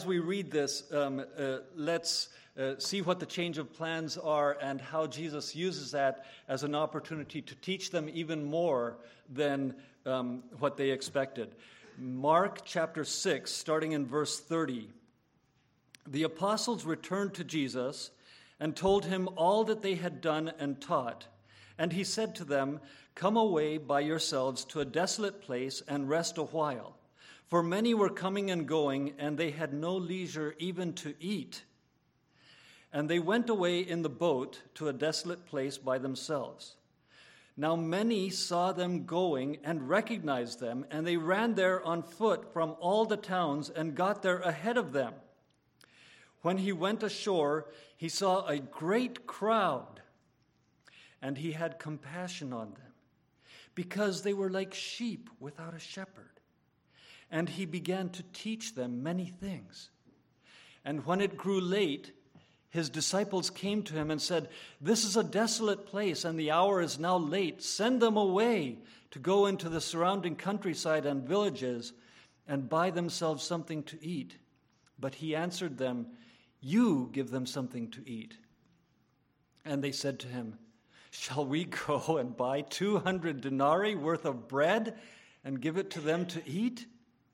As we read this, let's see what the change of plans are and how Jesus uses that as an opportunity to teach them even more than what they expected. Mark chapter 6, starting in verse 30. The apostles returned to Jesus and told him all that they had done and taught. And he said to them, "Come away by yourselves to a desolate place and rest a while." For many were coming and going, and they had no leisure even to eat. And they went away in the boat to a desolate place by themselves. Now many saw them going and recognized them, and they ran there on foot from all the towns and got there ahead of them. When he went ashore, he saw a great crowd, and he had compassion on them, because they were like sheep without a shepherd. And he began to teach them many things. And when it grew late, his disciples came to him and said, "This is a desolate place, and the hour is now late. Send them away to go into the surrounding countryside and villages and buy themselves something to eat." But he answered them, "You give them something to eat." And they said to him, "Shall we go and buy 200 denarii worth of bread and give it to them to eat?"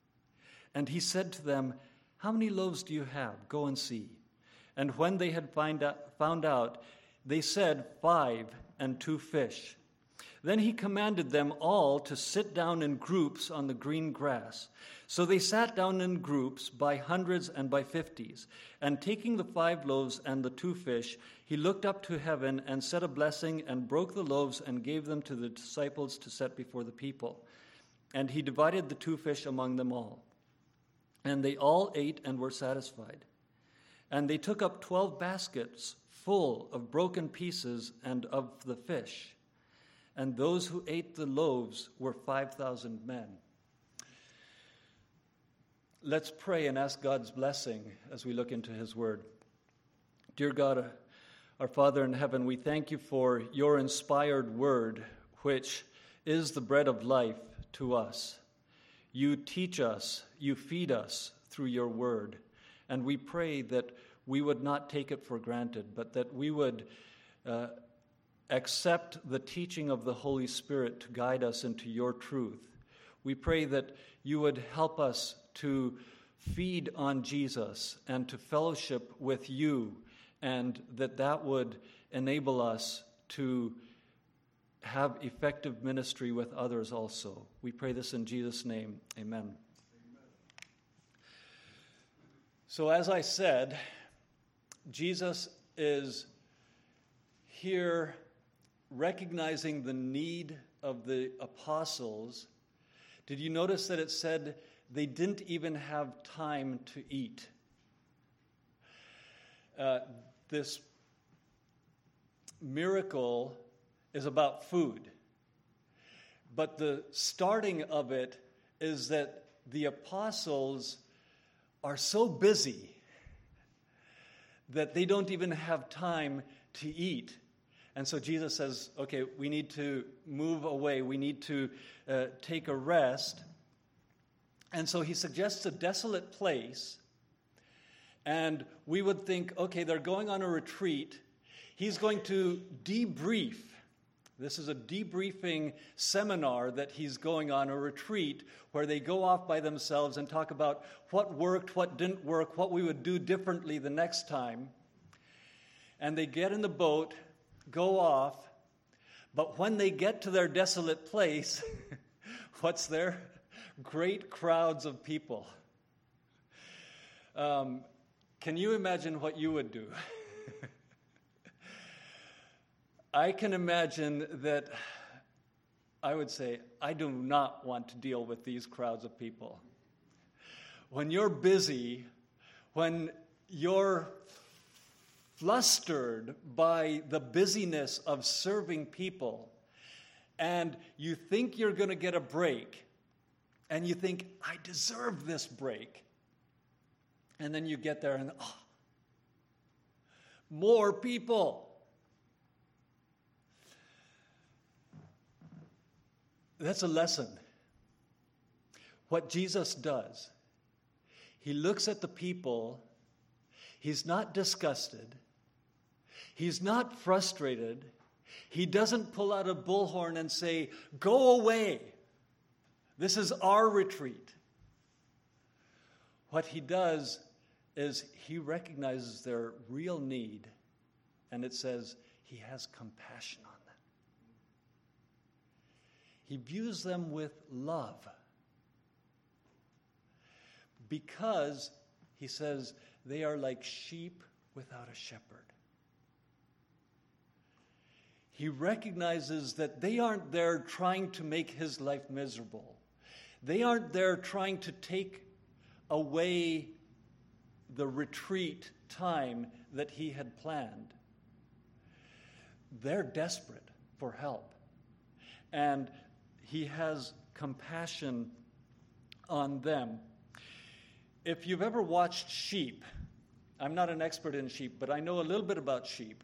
And he said to them, "How many loaves do you have? Go and see." And when they had found out, they said, 5 and 2 fish. Then he commanded them all to sit down in groups on the green grass. So they sat down in groups by hundreds and by 50s. And taking the 5 loaves and the 2 fish, he looked up to heaven and said a blessing and broke the loaves and gave them to the disciples to set before the people. And he divided the 2 fish among them all. And they all ate and were satisfied. And they took up 12 baskets full of broken pieces and of the fish. And those who ate the loaves were 5,000 men. Let's pray and ask God's blessing as we look into his word. Dear God, our Father in heaven, we thank you for your inspired word, which is the bread of life to us. You teach us, you feed us through your word. And we pray that we would not take it for granted, but that we would accept the teaching of the Holy Spirit to guide us into your truth. We pray that you would help us to feed on Jesus and to fellowship with you, and that would enable us to have effective ministry with others also. We pray this in Jesus' name. Amen. So as I said, Jesus is here recognizing the need of the apostles. Did you notice that it said they didn't even have time to eat? This miracle is about food. But the starting of it is that the apostles are so busy that they don't even have time to eat. And so Jesus says, okay, we need to move away. We need to take a rest. And so he suggests a desolate place. And we would think, okay, they're going on a retreat. He's going to debrief. This is a debriefing seminar that he's going on, a retreat where they go off by themselves and talk about what worked, what didn't work, what we would do differently the next time. And they get in the boat, go off, but when they get to their desolate place, what's there? Great crowds of people. Can you imagine what you would do? I can imagine that I would say, I do not want to deal with these crowds of people. When you're busy, when you're flustered by the busyness of serving people, and you think you're going to get a break, and you think, I deserve this break. And then you get there and, more people. That's a lesson. What Jesus does, He looks at the people. He's not disgusted. He's not frustrated. He doesn't pull out a bullhorn and say, "Go away. This is our retreat." What he does is he recognizes their real need, and it says he has compassion on them. He views them with love because, he says, they are like sheep without a shepherd. He recognizes that they aren't there trying to make his life miserable. They aren't there trying to take away the retreat time that he had planned. They're desperate for help. And he has compassion on them. If you've ever watched sheep, I'm not an expert in sheep, but I know a little bit about sheep.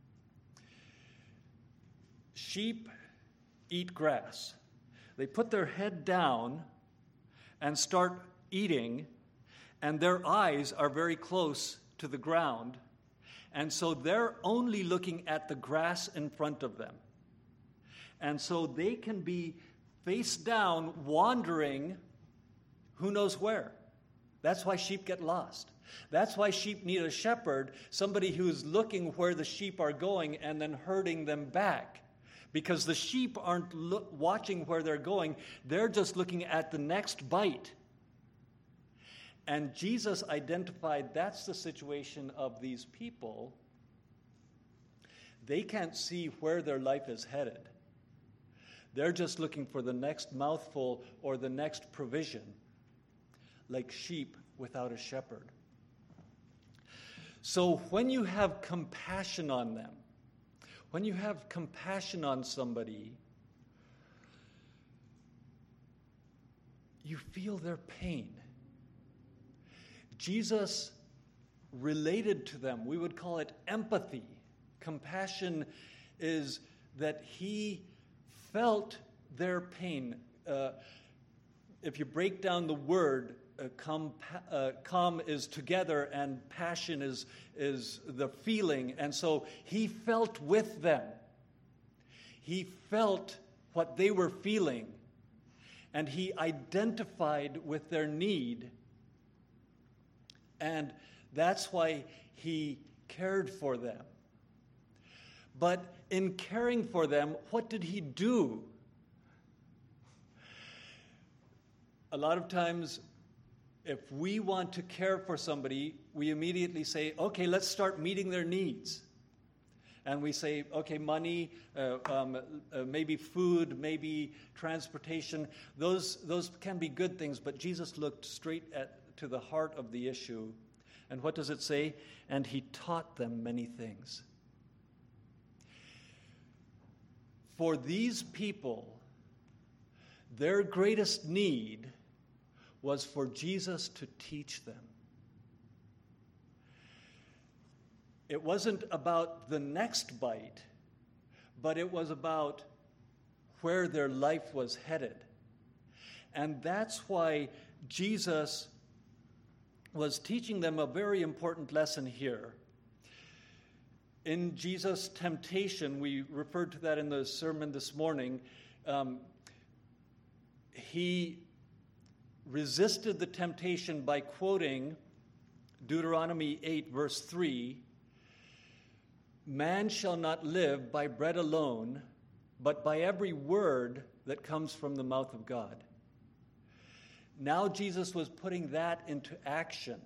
Sheep eat grass. They put their head down and start eating, and their eyes are very close to the ground, and so they're only looking at the grass in front of them. And so they can be face down, wandering who knows where. That's why sheep get lost. That's why sheep need a shepherd, somebody who's looking where the sheep are going and then herding them back. Because the sheep aren't watching where they're going, they're just looking at the next bite. And Jesus identified that's the situation of these people. They can't see where their life is headed. They're just looking for the next mouthful or the next provision, like sheep without a shepherd. So when you have compassion on them, when you have compassion on somebody, you feel their pain. Jesus related to them. We would call it empathy. Compassion is that he felt their pain. If you break down the word, calm is together and passion is the feeling. And so he felt with them. He felt what they were feeling. And he identified with their need. And that's why he cared for them. But in caring for them, what did he do? A lot of times, if we want to care for somebody, we immediately say, okay, let's start meeting their needs. And we say, okay, money, maybe food, maybe transportation. Those can be good things, but Jesus looked straight to the heart of the issue. And what does it say? And he taught them many things. For these people, their greatest need was for Jesus to teach them. It wasn't about the next bite, but it was about where their life was headed. And that's why Jesus was teaching them a very important lesson here. In Jesus' temptation, we referred to that in the sermon this morning, he resisted the temptation by quoting Deuteronomy 8, verse 3, "Man shall not live by bread alone, but by every word that comes from the mouth of God." Now Jesus was putting that into action,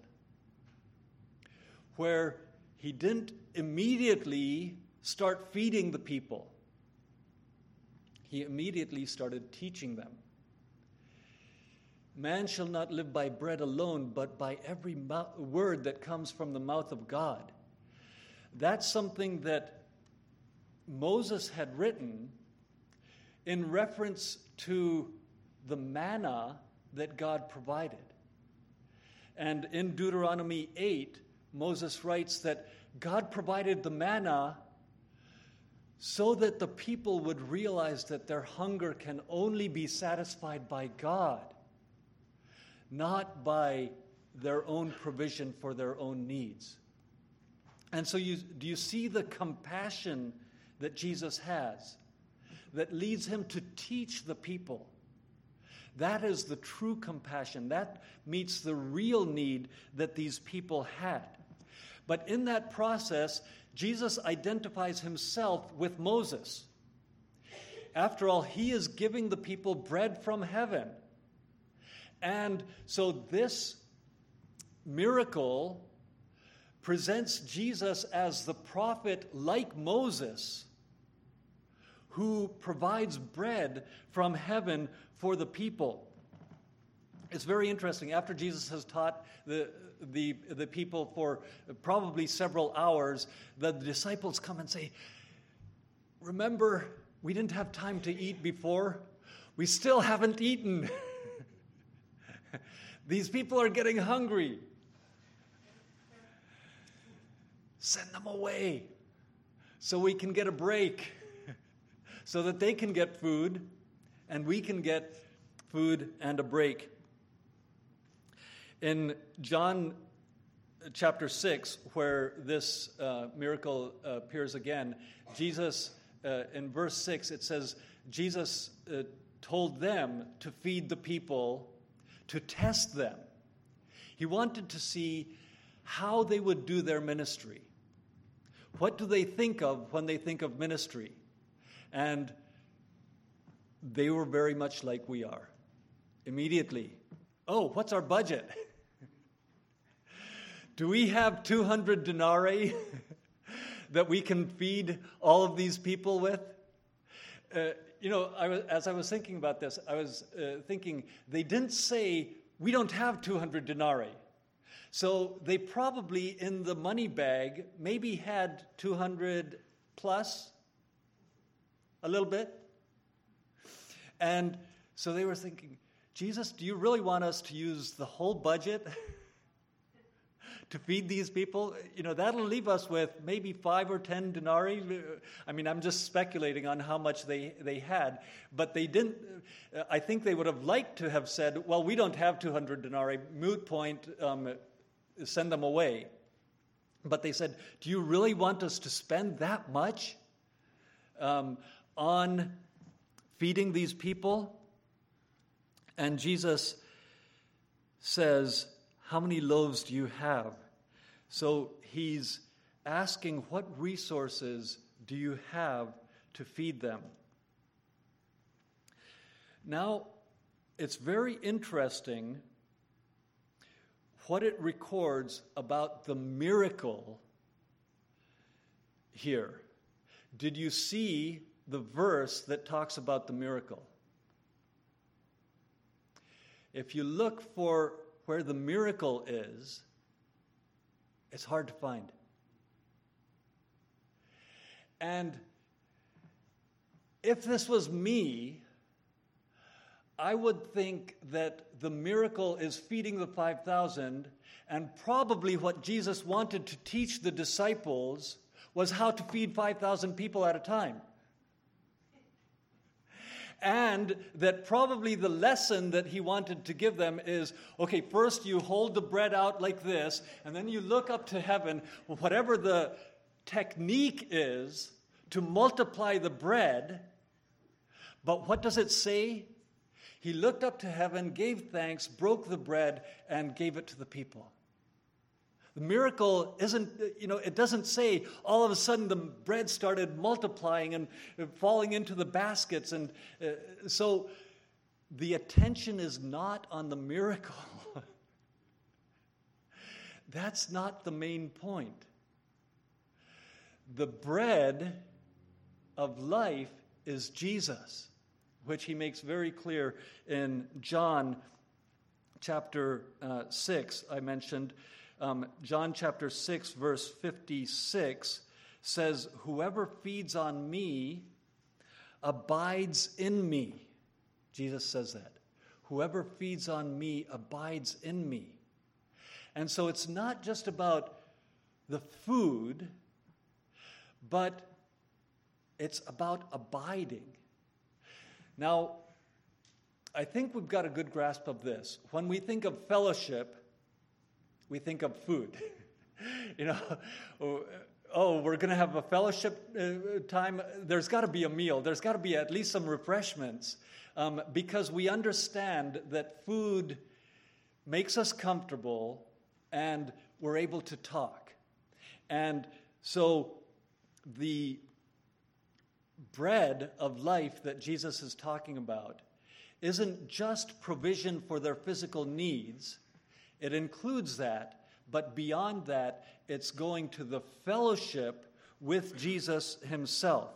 where he didn't immediately start feeding the people. He immediately started teaching them. Man shall not live by bread alone, but by every word that comes from the mouth of God. That's something that Moses had written in reference to the manna that God provided. And in Deuteronomy 8, Moses writes that God provided the manna so that the people would realize that their hunger can only be satisfied by God, not by their own provision for their own needs. And so do you see the compassion that Jesus has that leads him to teach the people? That is the true compassion. That meets the real need that these people had. But in that process, Jesus identifies himself with Moses. After all, he is giving the people bread from heaven. And so this miracle presents Jesus as the prophet like Moses, who provides bread from heaven for the people. It's very interesting. After Jesus has taught the people for probably several hours, the disciples come and say, "Remember, we didn't have time to eat before. We still haven't eaten. These people are getting hungry. Send them away so we can get a break, so that they can get food and we can get food and a break." In John chapter 6, where this miracle appears again, Jesus, in verse 6, it says, Jesus told them to feed the people, to test them. He wanted to see how they would do their ministry. What do they think of when they think of ministry? And they were very much like we are. Immediately, "Oh, what's our budget? Do we have 200 denarii that we can feed all of these people with?" As I was thinking about this, I was thinking, they didn't say, "We don't have 200 denarii." So they probably, in the money bag, maybe had 200 plus, a little bit. And so they were thinking, "Jesus, do you really want us to use the whole budget to feed these people? That'll leave us with maybe 5 or 10 denarii. I mean, I'm just speculating on how much they had. But they didn't. I think they would have liked to have said, "Well, we don't have 200 denarii. Moot point, send them away." But they said, "Do you really want us to spend that much on feeding these people?" And Jesus says, "How many loaves do you have?" So he's asking, what resources do you have to feed them? Now, it's very interesting what it records about the miracle here. Did you see the verse that talks about the miracle? If you look for where the miracle is, it's hard to find. And if this was me, I would think that the miracle is feeding the 5,000, and probably what Jesus wanted to teach the disciples was how to feed 5,000 people at a time. And that probably the lesson that he wanted to give them is, okay, first you hold the bread out like this, and then you look up to heaven. Whatever the technique is to multiply the bread, but what does it say? He looked up to heaven, gave thanks, broke the bread, and gave it to the people. The miracle isn't, it doesn't say all of a sudden the bread started multiplying and falling into the baskets. And so the attention is not on the miracle. That's not the main point. The bread of life is Jesus, which he makes very clear in John chapter 6, I mentioned. John chapter 6, verse 56 says, "Whoever feeds on me abides in me." Jesus says that. "Whoever feeds on me abides in me." And so it's not just about the food, but it's about abiding. Now, I think we've got a good grasp of this. When we think of fellowship, we think of food. You know, we're going to have a fellowship time. There's got to be a meal. There's got to be at least some refreshments, because we understand that food makes us comfortable and we're able to talk. And so the bread of life that Jesus is talking about isn't just provision for their physical needs. It includes that, but beyond that, it's going to the fellowship with Jesus himself.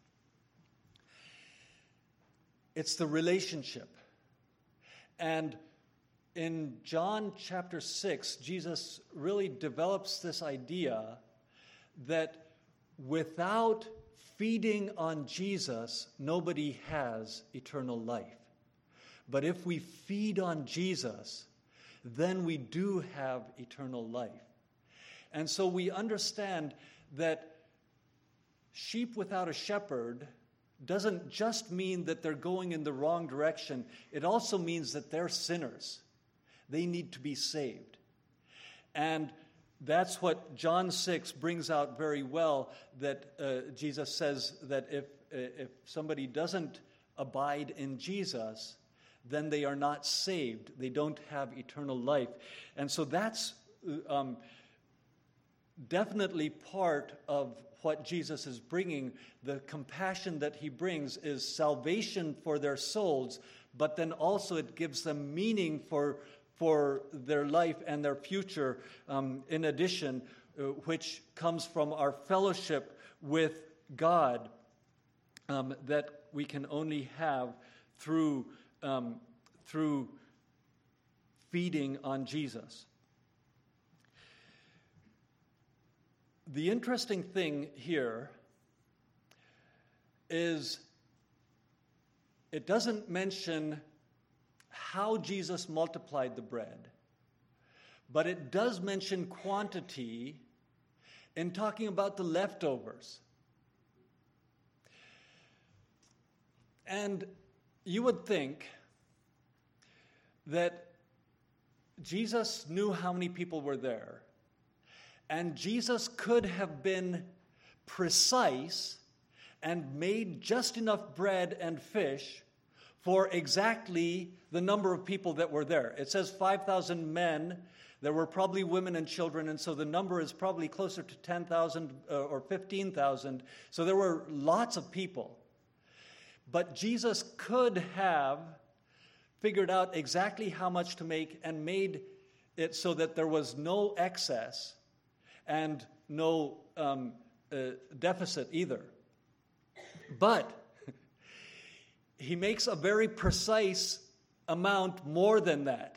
It's the relationship. And in John chapter 6, Jesus really develops this idea that without feeding on Jesus, nobody has eternal life. But if we feed on Jesus, then we do have eternal life. And so we understand that sheep without a shepherd doesn't just mean that they're going in the wrong direction. It also means that they're sinners. They need to be saved. And that's what John 6 brings out very well, that Jesus says that if somebody doesn't abide in Jesus, then they are not saved. They don't have eternal life. And so that's definitely part of what Jesus is bringing. The compassion that he brings is salvation for their souls, but then also it gives them meaning for their life and their future, in addition, which comes from our fellowship with God, that we can only have through feeding on Jesus. The interesting thing here is it doesn't mention how Jesus multiplied the bread, but it does mention quantity in talking about the leftovers. And you would think that Jesus knew how many people were there, and Jesus could have been precise and made just enough bread and fish for exactly the number of people that were there. It says 5,000 men. There were probably women and children, and so the number is probably closer to 10,000 or 15,000. So there were lots of people. But Jesus could have figured out exactly how much to make and made it so that there was no excess and no deficit either. But he makes a very precise amount more than that.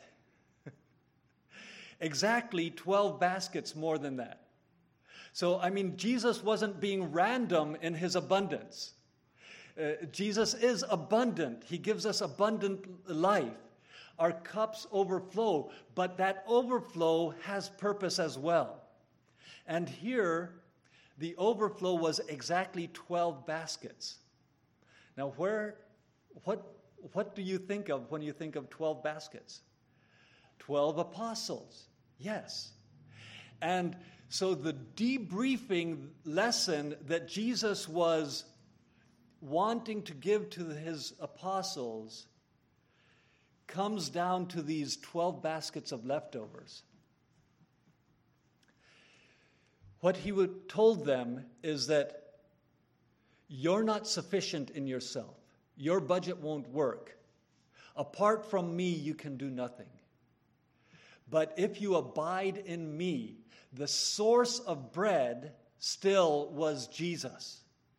Exactly 12 baskets more than that. So, Jesus wasn't being random in his abundance. Jesus is abundant. He gives us abundant life. Our cups overflow, but that overflow has purpose as well. And here, the overflow was exactly 12 baskets. Now, what do you think of when you think of 12 baskets? 12 apostles, yes. And so the debriefing lesson that Jesus was wanting to give to his apostles comes down to these 12 baskets of leftovers. What he told them is that you're not sufficient in yourself. Your budget won't work. Apart from me, you can do nothing. But if you abide in me, the source of bread still was Jesus.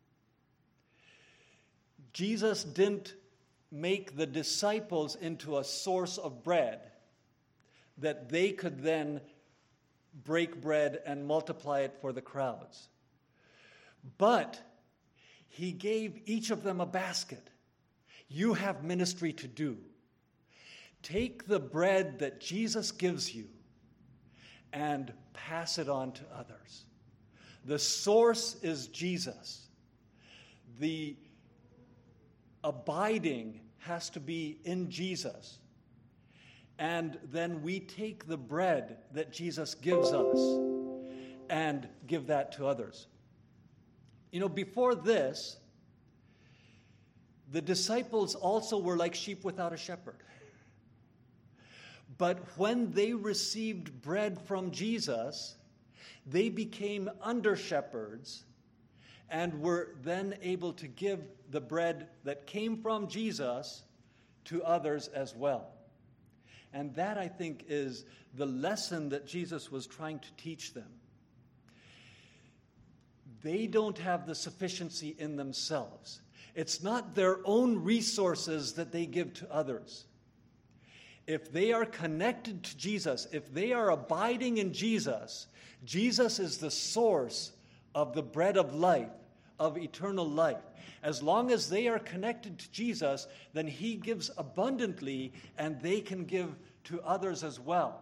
Jesus didn't make the disciples into a source of bread that they could then break bread and multiply it for the crowds. But he gave each of them a basket. You have ministry to do. Take the bread that Jesus gives you and pass it on to others. The source is Jesus. The abiding has to be in Jesus. and then we take the bread that Jesus gives us and give that to others. You know, before this, the disciples also were like sheep without a shepherd. But when they received bread from Jesus, they became under-shepherds and were then able to give the bread that came from Jesus to others as well. And that, I think, is the lesson that Jesus was trying to teach them. They don't have the sufficiency in themselves. It's not their own resources that they give to others. If they are connected to Jesus, if they are abiding in Jesus, Jesus is the source of the bread of life, of eternal life. As long as they are connected to Jesus, then he gives abundantly and they can give to others as well.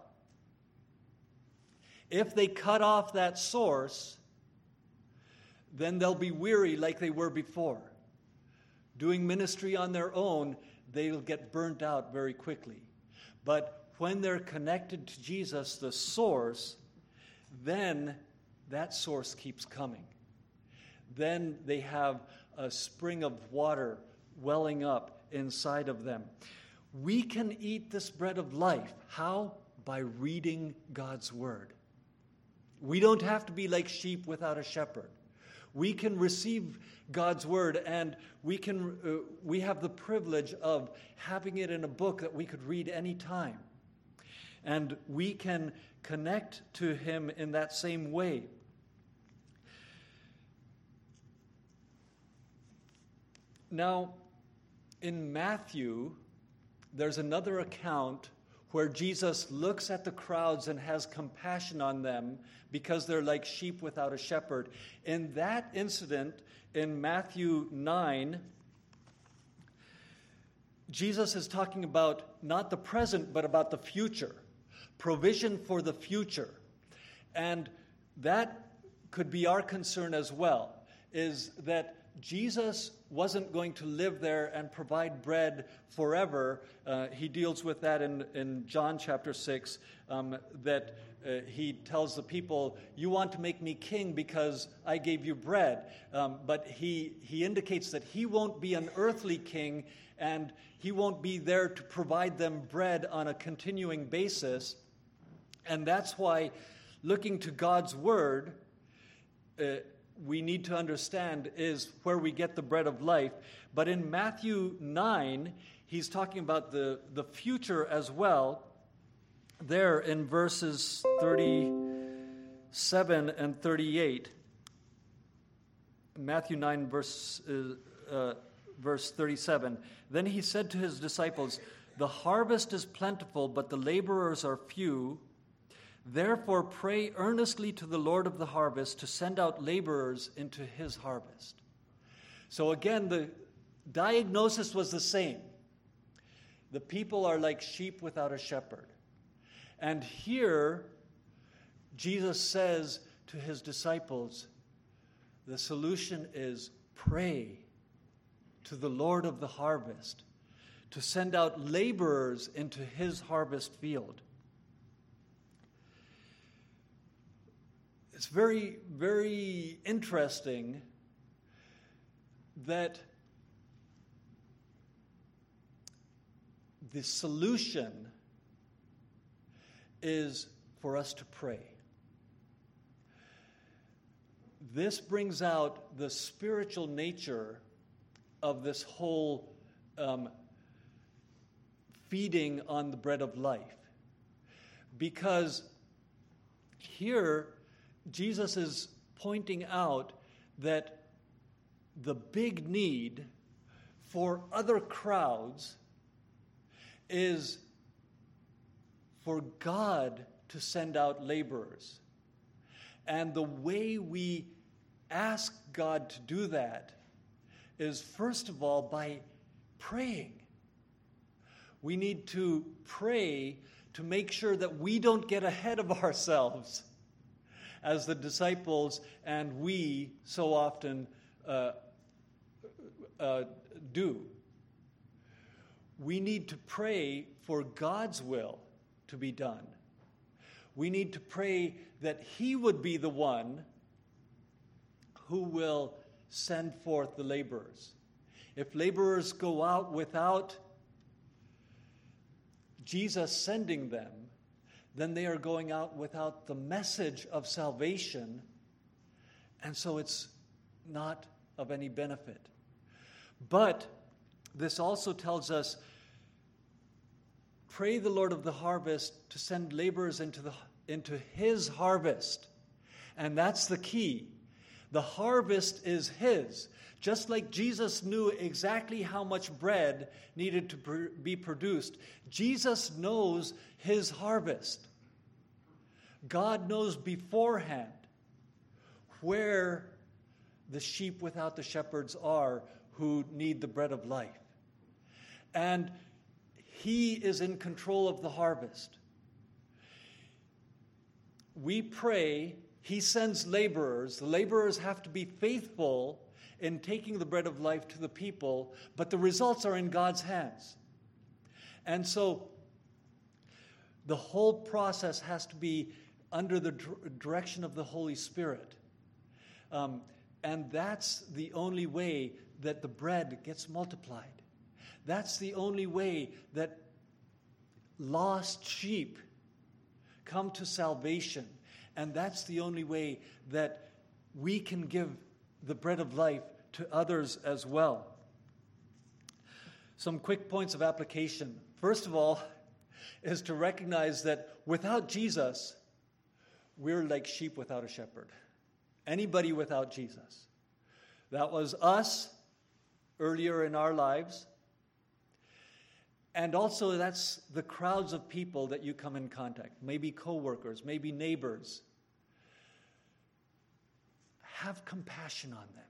If they cut off that source, then they'll be weary like they were before. Doing ministry on their own, they'll get burnt out very quickly. But when they're connected to Jesus, the source, then that source keeps coming. Then they have a spring of water welling up inside of them. We can eat this bread of life. How? By reading God's word. We don't have to be like sheep without a shepherd. We can receive God's word, and we have the privilege of having it in a book that we could read any time. And we can connect to him in that same way. Now, in Matthew, there's another account where Jesus looks at the crowds and has compassion on them because they're like sheep without a shepherd. In that incident, in Matthew 9, Jesus is talking about not the present, but about the future. Provision for the future. And that could be our concern as well, is that Jesus wasn't going to live there and provide bread forever. He deals with that in John chapter 6, that he tells the people, you want to make me king because I gave you bread. But he indicates that he won't be an earthly king, and he won't be there to provide them bread on a continuing basis. And that's why looking to God's word, we need to understand is where we get the bread of life. But in Matthew 9, he's talking about the future as well. There in verses 37 and 38. Matthew 9, verse 37. Then he said to his disciples, the harvest is plentiful, but the laborers are few. Therefore, pray earnestly to the Lord of the harvest to send out laborers into his harvest. So again, the diagnosis was the same. The people are like sheep without a shepherd. And here, Jesus says to his disciples, the solution is pray to the Lord of the harvest to send out laborers into his harvest field. It's very, very interesting that the solution is for us to pray. This brings out the spiritual nature of this whole feeding on the bread of life. Because here, Jesus is pointing out that the big need for other crowds is for God to send out laborers. And the way we ask God to do that is, first of all, by praying. We need to pray to make sure that we don't get ahead of ourselves, as the disciples and we so often do. We need to pray for God's will to be done. We need to pray that He would be the one who will send forth the laborers. If laborers go out without Jesus sending them, then they are going out without the message of salvation, and so it's not of any benefit. But this also tells us, pray the Lord of the harvest to send laborers into His harvest. And that's the key. The harvest is His. Just like Jesus knew exactly how much bread needed to be produced, Jesus knows His harvest. God knows beforehand where the sheep without the shepherds are who need the bread of life. And He is in control of the harvest. We pray, He sends laborers. The laborers have to be faithful in taking the bread of life to the people, but the results are in God's hands. And so the whole process has to be under the direction of the Holy Spirit. And that's the only way that the bread gets multiplied. That's the only way that lost sheep come to salvation. And that's the only way that we can give the bread of life to others as well. Some quick points of application. First of all, is to recognize that without Jesus, we're like sheep without a shepherd. Anybody without Jesus. That was us earlier in our lives. And also that's the crowds of people that you come in contact. Maybe co-workers, maybe neighbors. Have compassion on them.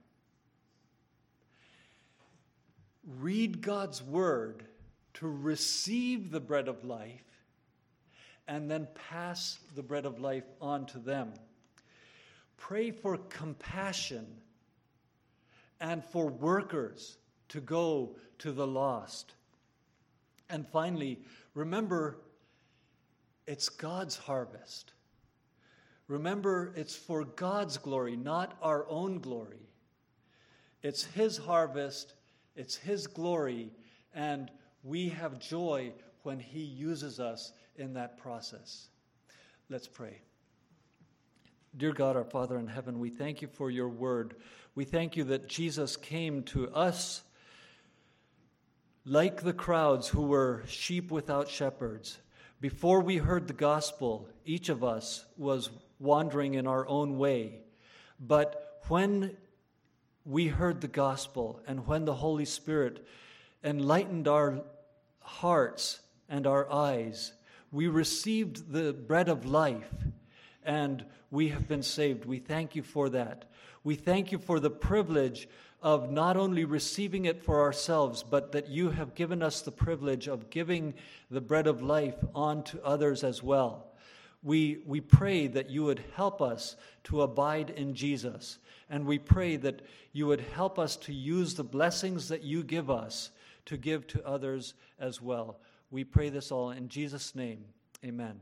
Read God's word to receive the bread of life and then pass the bread of life on to them. Pray for compassion and for workers to go to the lost. And finally, remember, it's God's harvest. Remember, it's for God's glory, not our own glory. It's His harvest, it's His glory, and we have joy when He uses us in that process. Let's pray. Dear God, our Father in heaven, we thank You for Your word. We thank You that Jesus came to us like the crowds who were sheep without shepherds. Before we heard the gospel, each of us was wandering in our own way. But when we heard the gospel and when the Holy Spirit enlightened our hearts and our eyes, we received the bread of life and we have been saved. We thank You for that. We thank You for the privilege of not only receiving it for ourselves, but that You have given us the privilege of giving the bread of life on to others as well. We pray that You would help us to abide in Jesus, and we pray that You would help us to use the blessings that You give us to give to others as well. We pray this all in Jesus' name. Amen.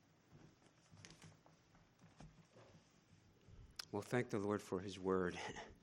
Well, thank the Lord for His word.